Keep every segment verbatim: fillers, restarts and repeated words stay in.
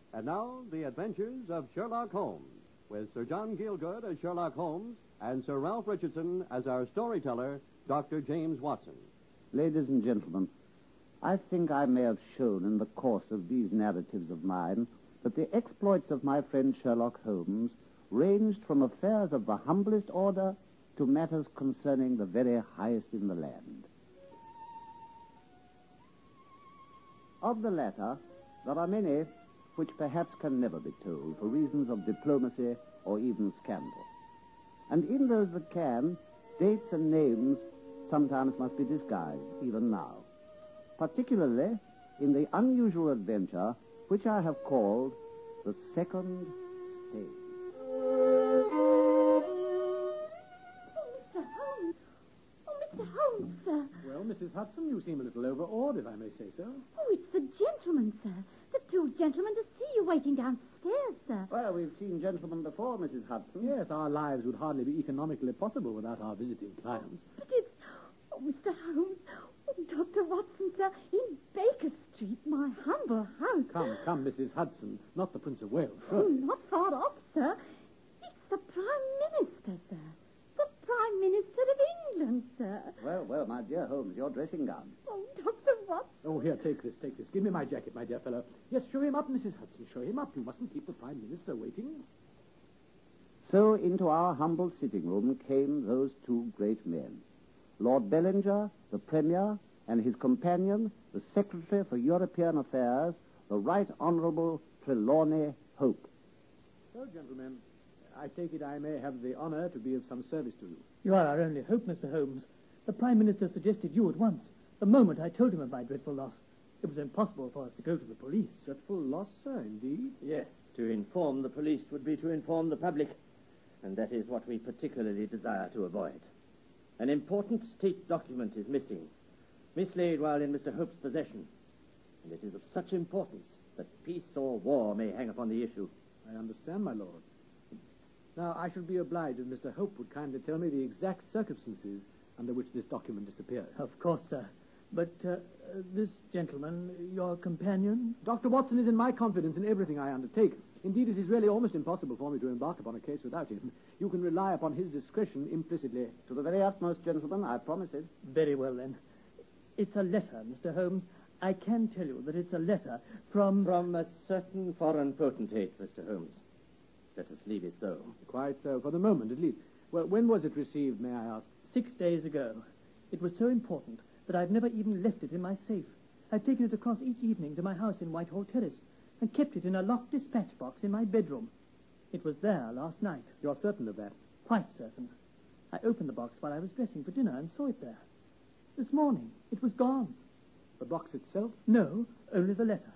And now, the adventures of Sherlock Holmes, with Sir John Gielgud as Sherlock Holmes and Sir Ralph Richardson as our storyteller, Doctor James Watson. Ladies and gentlemen, I think I may have shown in the course of these narratives of mine that the exploits of my friend Sherlock Holmes ranged from affairs of the humblest order to matters concerning the very highest in the land. Of the latter, there are many which perhaps can never be told for reasons of diplomacy or even scandal. And in those that can, dates and names sometimes must be disguised, even now. Particularly in the unusual adventure which I have called The Second Stage. Mister Holmes, sir. Well, Missus Hudson, you seem a little overawed, if I may say so. Oh, it's the gentleman, sir. The two gentlemen to see you waiting downstairs, sir. Well, we've seen gentlemen before, Missus Hudson. Yes, our lives would hardly be economically possible without our visiting clients. But it's... Oh, Mister Holmes. Oh, Doctor Watson, sir. In Baker Street, my humble house. Come, come, Missus Hudson. Not the Prince of Wales, Oh, surely. not far off, sir. It's the Prime Minister, sir. The Prime Minister of England, sir. Well, well, my dear Holmes, your dressing gown. Oh, Doctor Watson. Oh, here, take this, take this. Give me my jacket, my dear fellow. Yes, show him up, Missus Hudson. Show him up. You mustn't keep the Prime Minister waiting. So into our humble sitting room came those two great men. Lord Bellinger, the Premier, and his companion, the Secretary for European Affairs, the Right Honourable Trelawney Hope. So, gentlemen, I take it I may have the honour to be of some service to you. You are our only hope, Mister Holmes. The Prime Minister suggested you at once, the moment I told him of my dreadful loss. It was impossible for us to go to the police. Dreadful loss, sir, indeed. Yes, to inform the police would be to inform the public, and that is what we particularly desire to avoid. An important state document is missing, mislaid while in Mister Hope's possession, and it is of such importance that peace or war may hang upon the issue. I understand, my lord. Now, I should be obliged if Mister Hope would kindly tell me the exact circumstances under which this document disappeared. Of course, sir. But uh, this gentleman, your companion? Doctor Watson is in my confidence in everything I undertake. Indeed, it is really almost impossible for me to embark upon a case without him. You can rely upon his discretion implicitly. To the very utmost, gentlemen, I promise it. Very well, then. It's a letter, Mister Holmes. I can tell you that it's a letter from... From a certain foreign potentate, Mister Holmes. Let us leave it so. Quite so, for the moment at least. Well, when was it received, may I ask? Six days ago. It was so important that I've never even left it in my safe. I've taken it across each evening to my house in Whitehall Terrace and kept it in a locked dispatch box in my bedroom. It was there last night. You're certain of that? Quite certain. I opened the box while I was dressing for dinner and saw it there. This morning, it was gone. The box itself? No, only the letter.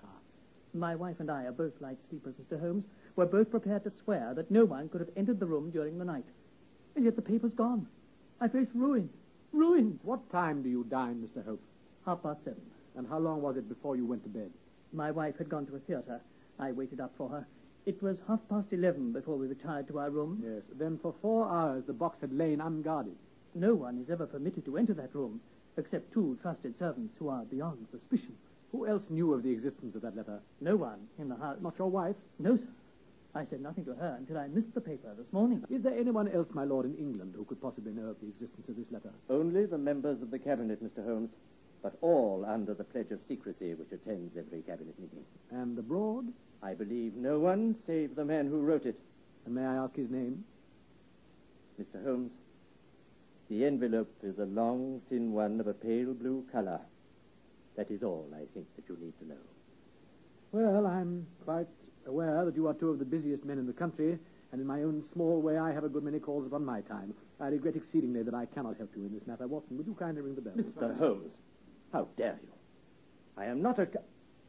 My wife and I are both light sleepers, Mister Holmes. We're both prepared to swear that no one could have entered the room during the night. And yet the paper's gone. I face ruin. Ruin. What time do you dine, Mister Hope? Half past seven. And how long was it before you went to bed? My wife had gone to a theatre. I waited up for her. It was half past eleven before we retired to our room. Yes. Then for four hours the box had lain unguarded. No one is ever permitted to enter that room, except two trusted servants who are beyond suspicion. Who else knew of the existence of that letter? No one in the house. Not your wife? No, sir. I said nothing to her until I missed the paper this morning. Is there anyone else, my lord, in England who could possibly know of the existence of this letter? Only the members of the Cabinet, Mister Holmes, but all under the pledge of secrecy which attends every Cabinet meeting. And abroad? I believe no one save the man who wrote it. And may I ask his name? Mister Holmes, the envelope is a long, thin one of a pale blue color. That is all I think that you need to know. Well, I'm quite aware that you are two of the busiest men in the country, and in my own small way I have a good many calls upon my time. I regret exceedingly that I cannot help you in this matter. Watson, would you kindly ring the bell? Mister Holmes, how dare you? I am not a... Co-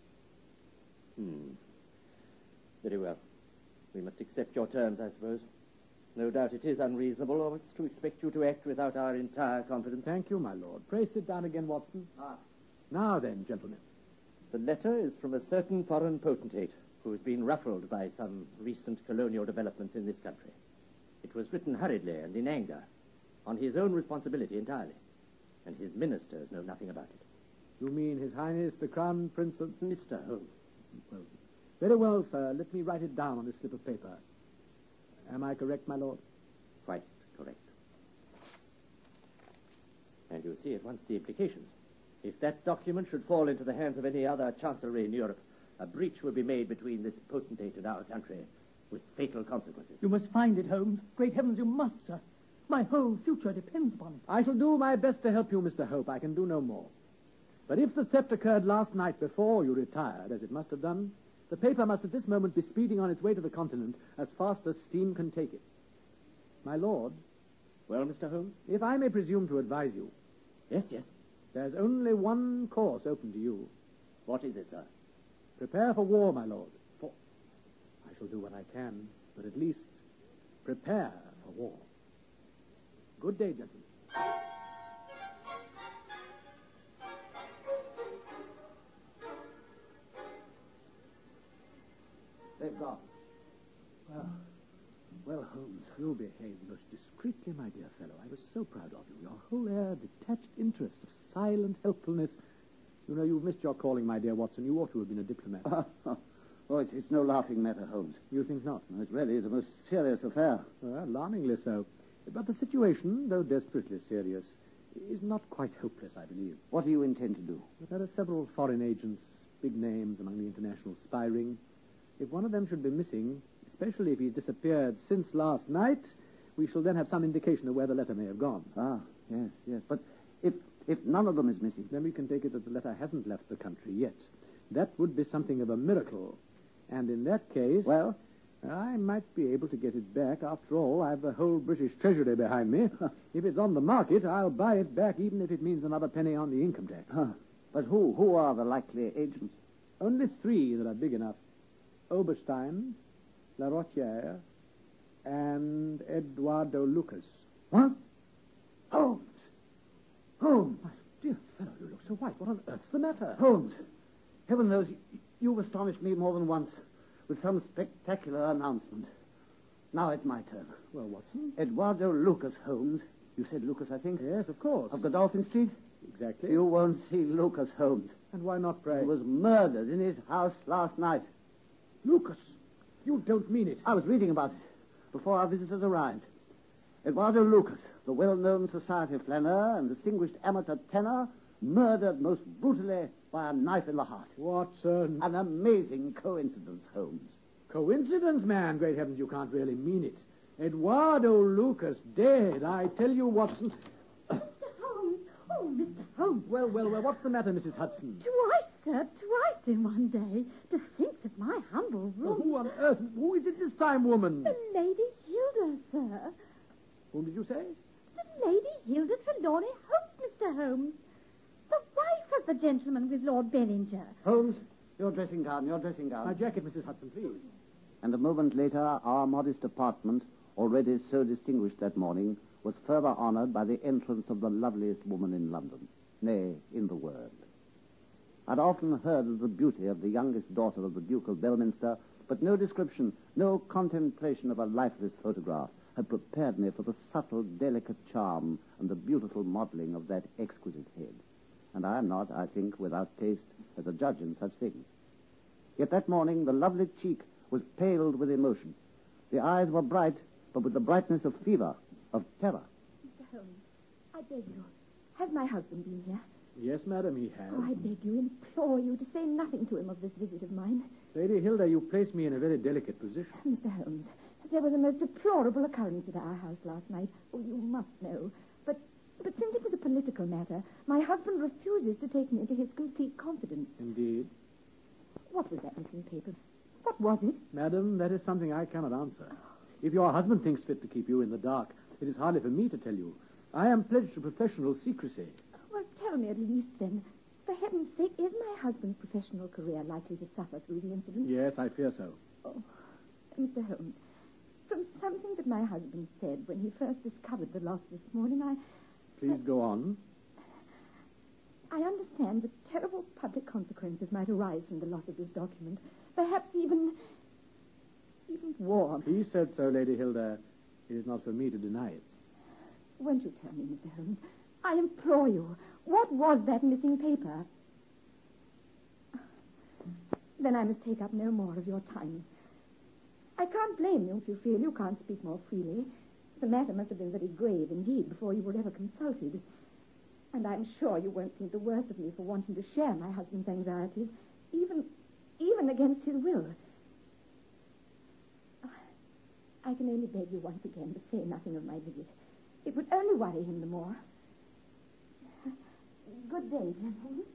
hmm. Very well. We must accept your terms, I suppose. No doubt it is unreasonable or it's to expect you to act without our entire confidence. Thank you, my lord. Pray sit down again, Watson. Ah. Now then, gentlemen. The letter is from a certain foreign potentate who has been ruffled by some recent colonial developments in this country. It was written hurriedly and in anger, on his own responsibility entirely, and his ministers know nothing about it. You mean His Highness the Crown Prince of... Mister Holmes. Well, Very well, sir. Let me write it down on this slip of paper. Am I correct, my lord? Quite correct. And you see at once the implications. If that document should fall into the hands of any other chancellery in Europe, a breach will be made between this potentate and our country, with fatal consequences. You must find it, Holmes. Great heavens, you must, sir. My whole future depends upon it. I shall do my best to help you, Mister Hope. I can do no more. But if the theft occurred last night before you retired, as it must have done, the paper must at this moment be speeding on its way to the continent as fast as steam can take it. My lord. Well, Mister Holmes? If I may presume to advise you. Yes, yes. There's only one course open to you. What is it, sir? Prepare for war, my lord. For I shall do what I can, but at least prepare for war. Good day, gentlemen. They've gone. Well, well, Holmes, you behaved most discreetly, my dear fellow. I was so proud of you. Your whole air, detached interest of silent helpfulness. You know, you've missed your calling, my dear Watson. You ought to have been a diplomat. Oh, it's, it's no laughing matter, Holmes. You think not? It really is a most serious affair. Well, alarmingly so. But the situation, though desperately serious, is not quite hopeless, I believe. What do you intend to do? But there are several foreign agents, big names among the international spy ring. If one of them should be missing, especially if he's disappeared since last night, we shall then have some indication of where the letter may have gone. Ah, yes, yes. But if if none of them is missing... Then we can take it that the letter hasn't left the country yet. That would be something of a miracle. And in that case... Well? I might be able to get it back. After all, I've the whole British Treasury behind me. If it's on the market, I'll buy it back, even if it means another penny on the income tax. Huh. But who? Who are the likely agents? Only three that are big enough. Oberstein, La Rotière, and Eduardo Lucas. What? Holmes! Holmes! My dear fellow, you look so white. What on earth's the matter? Holmes! Heaven knows you, you've astonished me more than once with some spectacular announcement. Now it's my turn. Well, Watson? Eduardo Lucas, Holmes. You said Lucas, I think? Yes, of course. Of Godolphin Street? Exactly. You won't see Lucas, Holmes. And why not, pray? He was murdered in his house last night. Lucas! You don't mean it. I was reading about it before our visitors arrived. Eduardo Lucas, the well-known society flaneur and distinguished amateur tenor, murdered most brutally by a knife in the heart. Watson. An amazing coincidence, Holmes. Coincidence, man. Great heavens, you can't really mean it. Eduardo Lucas dead. I tell you, Watson. Mister Holmes. Oh, Mister Holmes. Well, well, well, what's the matter, Missus Hudson? Twice, sir, twice in one day. To think that my humble Well, room... who on earth? Who is it this time, woman? The Lady Hilda, sir. Whom did you say? The Lady Hilda Trelawney Hope, Mister Holmes. The wife of the gentleman with Lord Bellinger. Holmes, your dressing gown, your dressing gown. My jacket, Missus Hudson, please. And a moment later, our modest apartment, already so distinguished that morning, was further honored by the entrance of the loveliest woman in London, nay, in the world. I'd often heard of the beauty of the youngest daughter of the Duke of Belminster, but no description, no contemplation of a lifeless photograph had prepared me for the subtle, delicate charm and the beautiful modeling of that exquisite head. And I am not, I think, without taste as a judge in such things. Yet that morning the lovely cheek was paled with emotion. The eyes were bright, but with the brightness of fever, of terror. Mister Holmes, I beg you, has my husband been here? Yes, madam, he has. Oh, I beg you, implore you to say nothing to him of this visit of mine. Lady Hilda, you place me in a very delicate position. Mister Holmes, there was a most deplorable occurrence at our house last night. Oh, you must know. But but since it was a political matter, my husband refuses to take me into his complete confidence. Indeed. What was that missing paper? What was it? Madam, that is something I cannot answer. If your husband thinks fit to keep you in the dark, it is hardly for me to tell you. I am pledged to professional secrecy. Well, tell me at least then. For heaven's sake, is my husband's professional career likely to suffer through the incident? Yes, I fear so. Oh, Mister Holmes, from something that my husband said when he first discovered the loss this morning, I... Please go on. I understand that terrible public consequences might arise from the loss of this document. Perhaps even... even war. He said so, Lady Hilda. It is not for me to deny it. Won't you tell me, Mister Holmes? I implore you. What was that missing paper? Then I must take up no more of your time. I can't blame you if you feel you can't speak more freely. The matter must have been very grave indeed before you were ever consulted. And I'm sure you won't think the worse of me for wanting to share my husband's anxieties, even, even against his will. I can only beg you once again to say nothing of my visit. It would only worry him the more. Good day, gentlemen.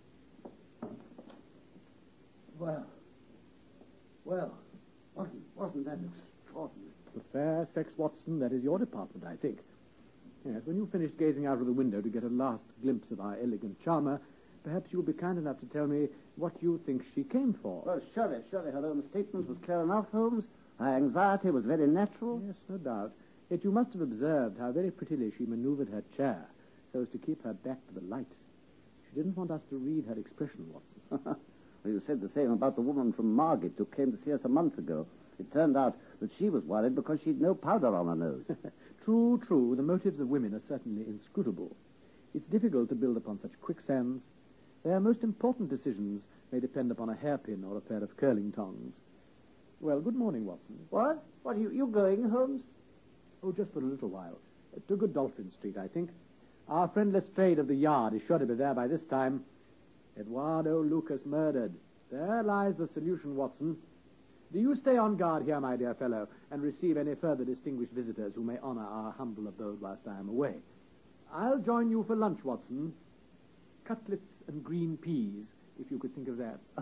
Well, well, wasn't, wasn't that extraordinary? The fair sex, Watson, that is your department, I think. Yes, when you've finished gazing out of the window to get a last glimpse of our elegant charmer, perhaps you'll be kind enough to tell me what you think she came for. Well, surely, surely her own statement was clear enough, Holmes. Her anxiety was very natural. Yes, no doubt. Yet you must have observed how very prettily she maneuvered her chair so as to keep her back to the light. She didn't want us to read her expression, Watson. Well, you said the same about the woman from Margate who came to see us a month ago. It turned out that she was worried because she'd no powder on her nose. True, true. The motives of women are certainly inscrutable. It's difficult to build upon such quicksands. Their most important decisions may depend upon a hairpin or a pair of curling tongs. Well, good morning, Watson. What? What, are you, you going, Holmes? Oh, just for a little while. Uh, to Godolphin Street, I think. Our friend Lestrade of the Yard is sure to be there by this time. Eduardo Lucas murdered. There lies the solution, Watson. Do you stay on guard here, my dear fellow, and receive any further distinguished visitors who may honor our humble abode whilst I am away. I'll join you for lunch, Watson. Cutlets and green peas, if you could think of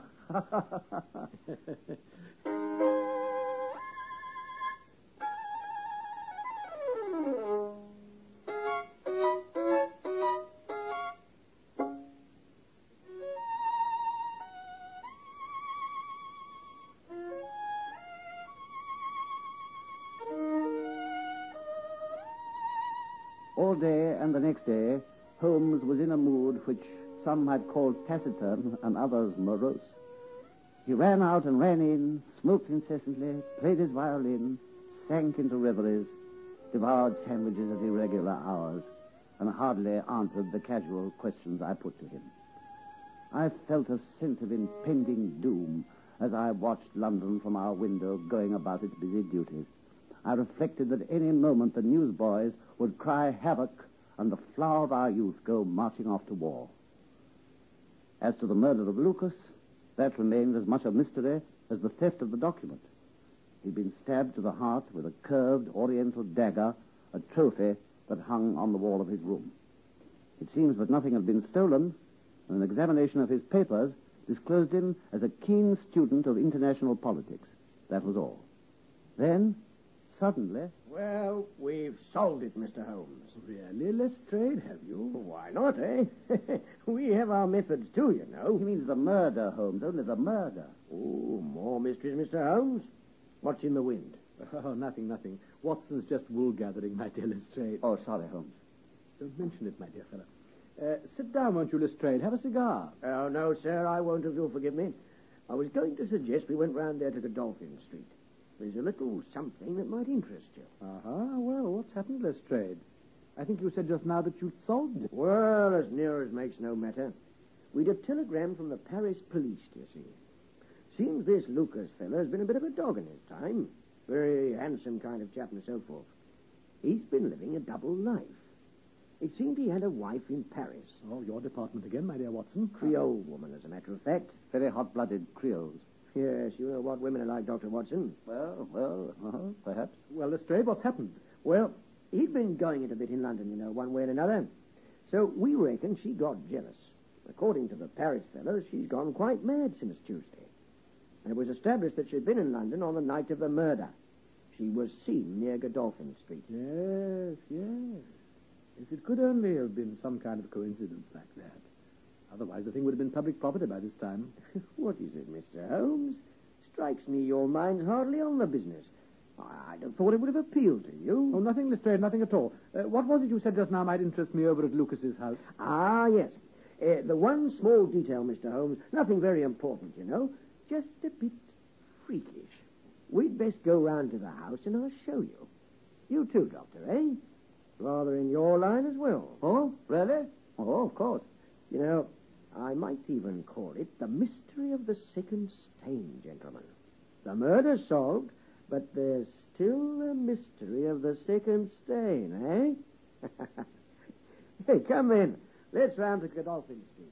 that. All day and the next day, Holmes was in a mood which some had called taciturn and others morose. He ran out and ran in, smoked incessantly, played his violin, sank into reveries, devoured sandwiches at irregular hours, and hardly answered the casual questions I put to him. I felt a sense of impending doom as I watched London from our window going about its busy duties. I reflected that any moment the newsboys would cry havoc and the flower of our youth go marching off to war. As to the murder of Lucas, that remained as much a mystery as the theft of the document. He'd been stabbed to the heart with a curved oriental dagger, a trophy that hung on the wall of his room. It seems that nothing had been stolen, and an examination of his papers disclosed him as a keen student of international politics. That was all. Then, suddenly... Well, we've solved it, Mister Holmes. Really, Lestrade, have you? Why not, eh? We have our methods, too, you know. He means the murder, Holmes, only the murder. Oh, more mysteries, Mister Holmes. What's in the wind? Oh, nothing, nothing. Watson's just wool gathering, my dear Lestrade. Oh, sorry, Holmes. Don't mention it, my dear fellow. Uh, sit down, won't you, Lestrade? Have a cigar. Oh, no, sir, I won't, if you'll forgive me. I was going to suggest we went round there to Godolphin Street. There's a little something that might interest you. Uh-huh. Well, what's happened, Lestrade? I think you said just now that you'd solved it. Well, as near as makes no matter. We'd a telegram from the Paris police, do you see. Seems this Lucas fellow has been a bit of a dog in his time. Very handsome kind of chap and so forth. He's been living a double life. It seemed he had a wife in Paris. Oh, your department again, my dear Watson. Creole woman, as a matter of fact. Very hot-blooded Creoles. Yes, you know what women are like, Doctor Watson. Well, well, uh-huh, perhaps. Well, Lestrade, what's happened? Well, he'd been going it a bit in London, you know, one way and another. So we reckon she got jealous. According to the Paris fellow, she's gone quite mad since Tuesday. And it was established that she'd been in London on the night of the murder. She was seen near Godolphin Street. Yes, yes. If it could only have been some kind of coincidence like that. Otherwise, the thing would have been public property by this time. What is it, Mister Holmes? Strikes me your mind's hardly on the business. I'd have thought it would have appealed to you. Oh, nothing, Lestrade, nothing at all. Uh, what was it you said just now might interest me over at Lucas's house? Ah, yes. Uh, the one small detail, Mister Holmes, nothing very important, you know, just a bit freakish. We'd best go round to the house and I'll show you. You too, Doctor, eh? Rather in your line as well. Oh, really? Oh, of course. You know, I might even call it the mystery of the second stain, gentlemen. The murder solved, but there's still the mystery of the second stain, eh? Hey, come in. Let's round to Godolphin Street.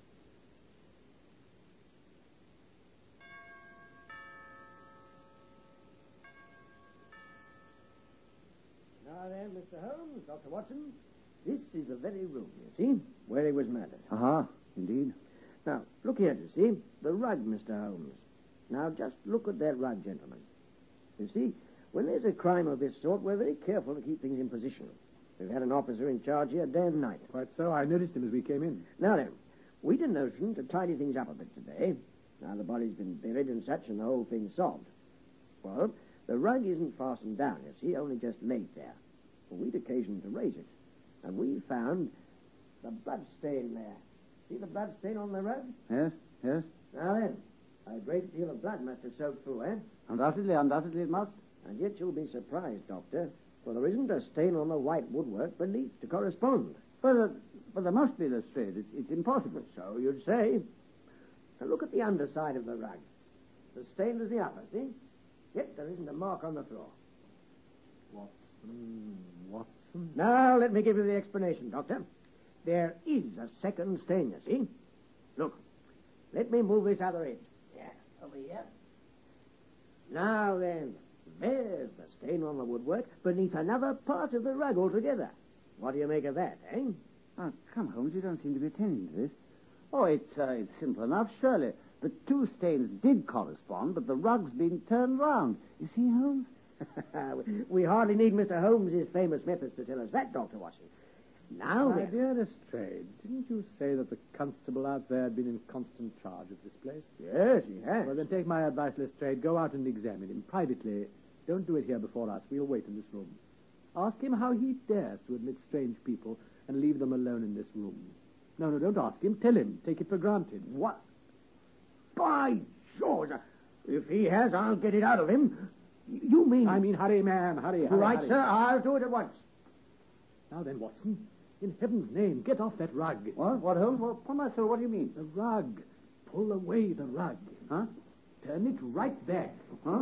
Now then, Mister Holmes, Doctor Watson, this is the very room, you see, where he was murdered. Aha, indeed. Now, look here, you see, the rug, Mister Holmes. Now, just look at that rug, gentlemen. You see, when there's a crime of this sort, we're very careful to keep things in position. We've had an officer in charge here day and night. Quite so. I noticed him as we came in. Now then, we'd a notion to tidy things up a bit today. Now the body's been buried and such, and the whole thing's solved. Well, the rug isn't fastened down, you see, only just laid there. Well, we'd occasion to raise it, and we found the blood stain there. See the blood stain on the rug? Yes, yes. Now then, a great deal of blood must have soaked through, eh? Undoubtedly, undoubtedly it must. And yet you'll be surprised, Doctor, for there isn't a stain on the white woodwork beneath to correspond. But, uh, but there must be, Lestrade. It's, it's impossible. So you'd say. Now look at the underside of the rug. The stain is the upper, see? Yet there isn't a mark on the floor. Watson, Watson. Now, let me give you the explanation, Doctor. There is a second stain, you see. Look, let me move this other edge. Yeah, over here. Now then, there's the stain on the woodwork beneath another part of the rug altogether. What do you make of that, eh? Oh, come, Holmes, you don't seem to be attending to this. Oh, it's, uh, it's simple enough, surely. The two stains did correspond, but the rug's been turned round. You see, Holmes? We hardly need Mister Holmes's famous methods to tell us that, Doctor Watson. Now, My then. dear Lestrade, didn't you say that the constable out there had been in constant charge of this place? Yes, he has. Well, then take my advice, Lestrade. Go out and examine him privately. Don't do it here before us. We'll wait in this room. Ask him how he dares to admit strange people and leave them alone in this room. No, no, don't ask him. Tell him. Take it for granted. What? By George, if he has, I'll get it out of him. You mean... I mean, hurry, man, hurry, hurry. Right, hurry. sir, I'll do it at once. Now then, Watson, in heaven's name, get off that rug. What? What, Holmes? What, upon my soul, what do you mean? The rug. Pull away the rug. Huh? Turn it right back. Huh?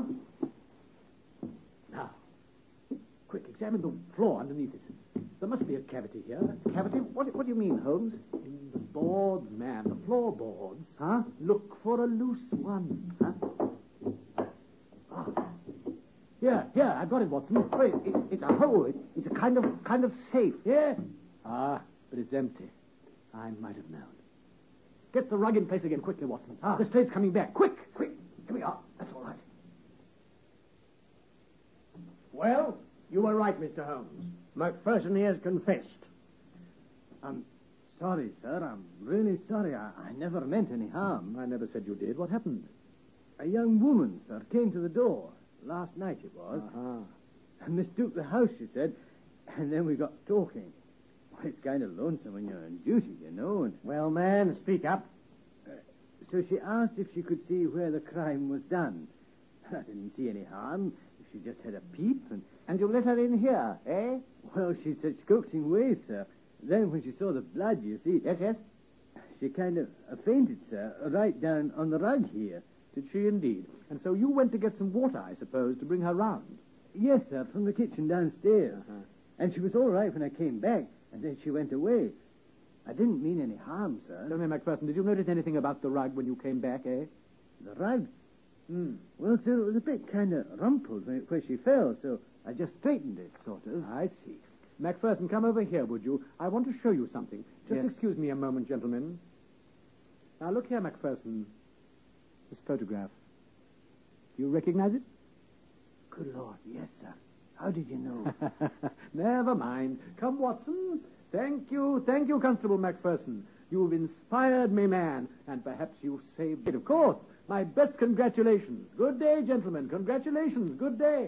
Now, quick, examine the floor underneath it. There must be a cavity here. Cavity? What, what do you mean, Holmes? In the boards, man, the floorboards. Huh? Look for a loose one. Huh? Ah. Here, here, I've got it, Watson. Oh, it, it, it's a hole. It, it's a kind of kind of safe. Here. Ah, but it's empty. I might have known. Get the rug in place again quickly, Watson. Ah. The straight's coming back. Quick, quick. Here we are. That's all right. Well, you were right, Mister Holmes. Macpherson here's confessed. I'm sorry, sir. I'm really sorry. I, I never meant any harm. I never said you did. What happened? A young woman, sir, came to the door. Last night it was. Uh-huh. And mistook the house, she said. And then we got talking. Well, it's kind of lonesome when you're on duty, you know. And Well, man, speak up. so she asked if she could see where the crime was done. I didn't see any harm. She just had a peep. And, And you let her in here, eh? well, she said coaxing ways, sir. Then when she saw the blood, you see... Yes, yes. She kind of uh, fainted, sir, right down on the rug here. Did she indeed? And so you went to get some water, I suppose, to bring her round. Yes, sir, from the kitchen downstairs. Uh-huh. And she was all right when I came back, and then she went away. I didn't mean any harm, sir. Tell me, Macpherson, did you notice anything about the rug when you came back, eh? The rug? Hmm. Well, sir, it was a bit kind of rumpled when it, where she fell, so I just straightened it, sort of. I see. Macpherson, come over here, would you? I want to show you something. Just Yes. excuse me a moment, gentlemen. Now, look here, Macpherson. This photograph. Do you recognize it? Good Lord, yes, sir. How did you know? Never mind. Come, Watson. Thank you, thank you, Constable Macpherson. You've inspired me, man, and perhaps you've saved it. Of course. My best congratulations. Good day, gentlemen. Congratulations. Good day.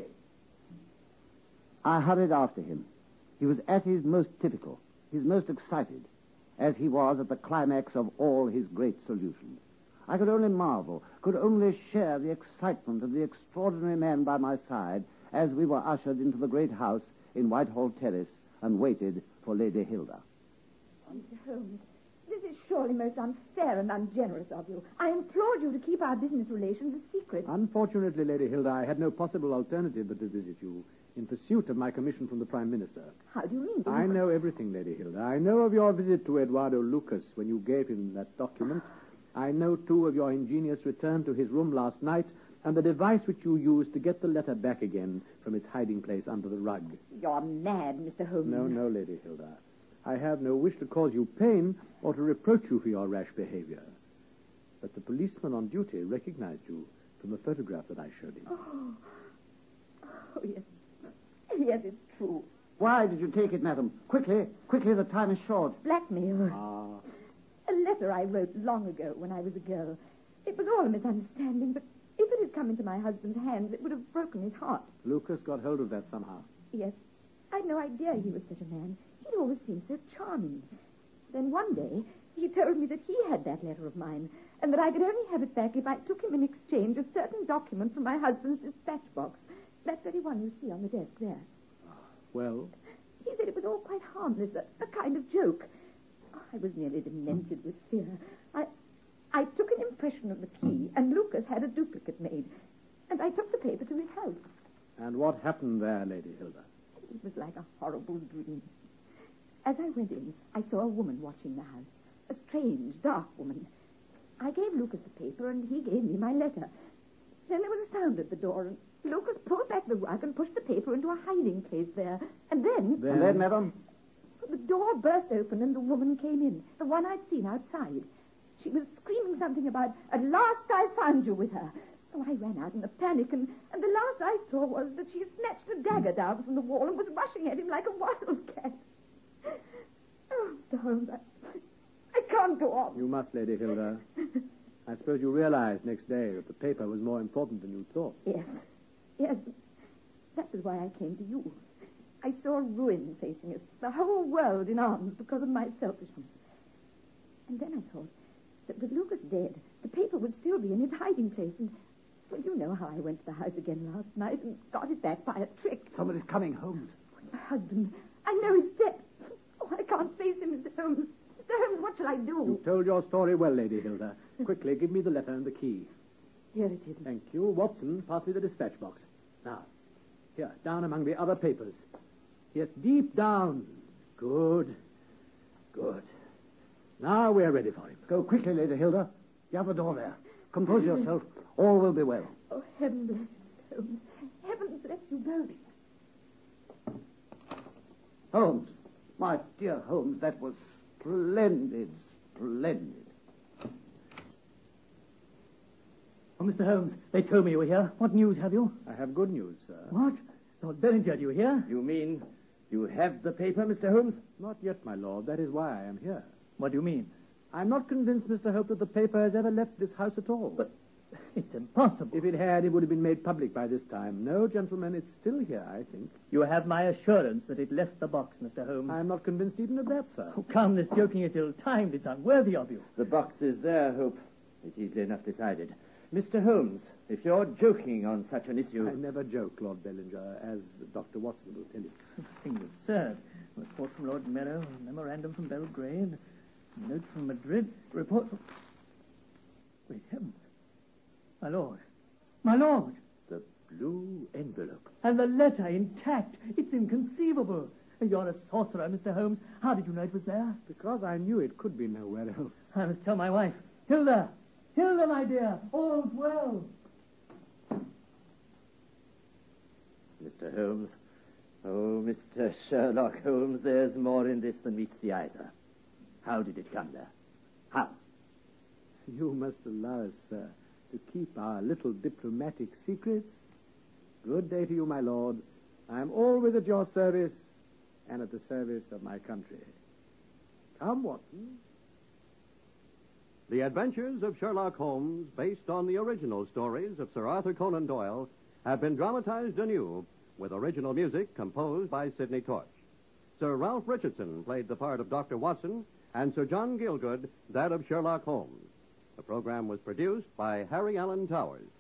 I hurried after him. He was at his most typical, his most excited, as he was at the climax of all his great solutions. I could only marvel, could only share the excitement of the extraordinary man by my side as we were ushered into the great house in Whitehall Terrace and waited for Lady Hilda. Mister Holmes, This is surely most unfair and ungenerous of you. I implored you to keep our business relations a secret. Unfortunately, Lady Hilda, I had no possible alternative but to visit you in pursuit of my commission from the Prime Minister. How do you mean? Do I you... know everything, Lady Hilda. I know of your visit to Eduardo Lucas when you gave him that document. I know, too, of your ingenious return to his room last night and the device which you used to get the letter back again from its hiding place under the rug. You're mad, Mister Holmes. No, no, Lady Hilda. I have no wish to cause you pain or to reproach you for your rash behavior. But the policeman on duty recognized you from the photograph that I showed him. Oh, oh yes. Yes, it's true. Why did you take it, madam? Quickly, quickly, the time is short. Blackmail. Ah. A letter I wrote long ago when I was a girl. It was all a misunderstanding, but if it had come into my husband's hands, it would have broken his heart. Lucas got hold of that somehow. Yes. I'd no idea he was such a man. He'd always seemed so charming. Then one day, he told me that he had that letter of mine, and that I could only have it back if I took him in exchange a certain document from my husband's dispatch box. That very one you see on the desk there. Well? He said it was all quite harmless, a, a kind of joke. Oh, I was nearly demented with fear. I, I took an impression of the key, and Lucas had a duplicate made. And I took the paper to his house. And what happened there, Lady Hilda? It was like a horrible dream. As I went in, I saw a woman watching the house. A strange, dark woman. I gave Lucas the paper, and he gave me my letter. Then there was a sound at the door, and Lucas pulled back the rug and pushed the paper into a hiding place there. And then... Then, and then madam? The door burst open, and the woman came in, the one I'd seen outside. She was screaming something about, "At last I found you," with her. Oh, I ran out in a panic, and, and the last I saw was that she snatched a dagger down from the wall and was rushing at him like a wildcat. Oh, Mister Holmes, I, I can't go on. You must, Lady Hilda. I suppose you realized next day that the paper was more important than you thought. Yes. Yes. That was why I came to you. I saw ruin facing us, the whole world in arms because of my selfishness. And then I thought that with Lucas dead, the paper would still be in its hiding place. And, well, you know how I went to the house again last night and got it back by a trick. Somebody's coming, Holmes. My husband. I know his step. Oh, I can't face him, Mister Holmes. Mister Holmes, what shall I do? You told your story well, Lady Hilda. Quickly, give me the letter and the key. Here it is. Thank you. Watson, pass me the dispatch box. Now, here, down among the other papers. Yes, deep down. Good. Good. Now we're ready for him. Go quickly, Lady Hilda. You have the door there. Compose yourself. All will be well. Oh, heaven bless you, Mister Holmes. Heaven bless you both. Holmes. My dear Holmes, that was splendid, splendid. Oh, Mister Holmes, they told me you were here. What news have you? I have good news, sir. What? Lord Bellinger, you here? You mean you have the paper, Mister Holmes? Not yet, my lord. That is why I am here. What do you mean? I'm not convinced, Mister Hope, that the paper has ever left this house at all. But it's impossible. If it had, it would have been made public by this time. No, gentlemen, it's still here, I think. You have my assurance that it left the box, Mister Holmes. I'm not convinced even of that, sir. Oh, come, this joking is ill-timed. It's unworthy of you. The box is there, Hope. It's easily enough decided. Mister Holmes, if you're joking on such an issue... I never joke, Lord Bellinger, as Doctor Watson will tell you. Things absurd. A report from Lord Merrow, a memorandum from Belgrade, a note from Madrid, a report from... Great heavens. My lord. My lord. The blue envelope. And the letter intact. It's inconceivable. You're a sorcerer, Mister Holmes. How did you know it was there? Because I knew it could be nowhere else. I must tell my wife. Hilda! Hilda, my dear, all's well. Mister Holmes. Oh, Mister Sherlock Holmes, there's more in this than meets the eye, sir. How did it come there? How? You must allow us, sir, to keep our little diplomatic secrets. Good day to you, my lord. I am always at your service and at the service of my country. Come, Watson. The Adventures of Sherlock Holmes, based on the original stories of Sir Arthur Conan Doyle, have been dramatized anew with original music composed by Sidney Torch. Sir Ralph Richardson played the part of Doctor Watson, and Sir John Gielgud that of Sherlock Holmes. The program was produced by Harry Allen Towers.